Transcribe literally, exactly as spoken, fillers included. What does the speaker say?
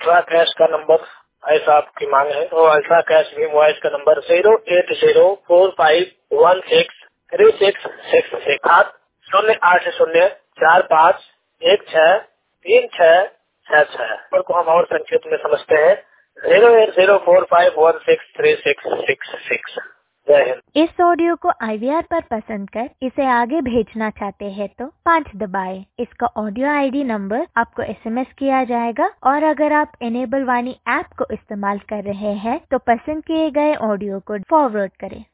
Ultra cash का number ऐसा आपकी मांग है तो अल्ट्रा कैश भी वॉइस का number zero eight zero four five one six three six six six आठ शून्य आठ शून्य चार पाँच एक छह तीन छह छह छह नंबर को हम और संक्षिप्त में समझते हैं zero eight zero four five one six three six six six. जय हिंद। इस ऑडियो को आई वी आर पर पसंद कर इसे आगे भेजना चाहते हैं तो पाँच दबाएं। इसका ऑडियो आई डी नंबर आपको एस एम एस किया जाएगा और अगर आप इनेबल वाणी ऐप को इस्तेमाल कर रहे हैं तो पसंद किए गए ऑडियो को फॉरवर्ड करें।